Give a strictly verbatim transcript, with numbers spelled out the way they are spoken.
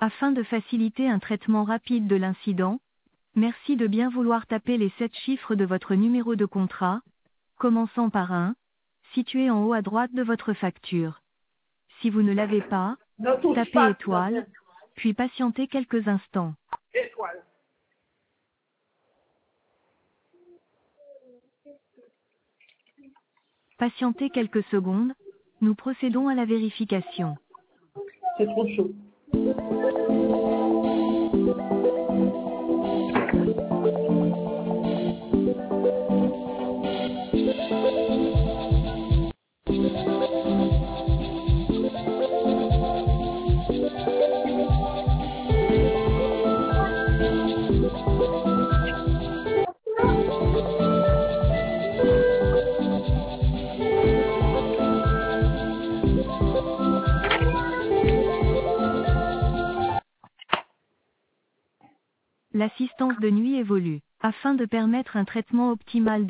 Afin de faciliter un traitement rapide de l'incident, merci de bien vouloir taper les sept chiffres de votre numéro de contrat, commençant par un, situé en haut à droite de votre facture. Si vous ne l'avez pas, Ne touche tapez pas, tu vas étoile, puis patientez quelques instants. étoile. Patientez quelques secondes, nous procédons à la vérification. C'est trop chaud. L'assistance de nuit évolue. Afin de permettre un traitement optimal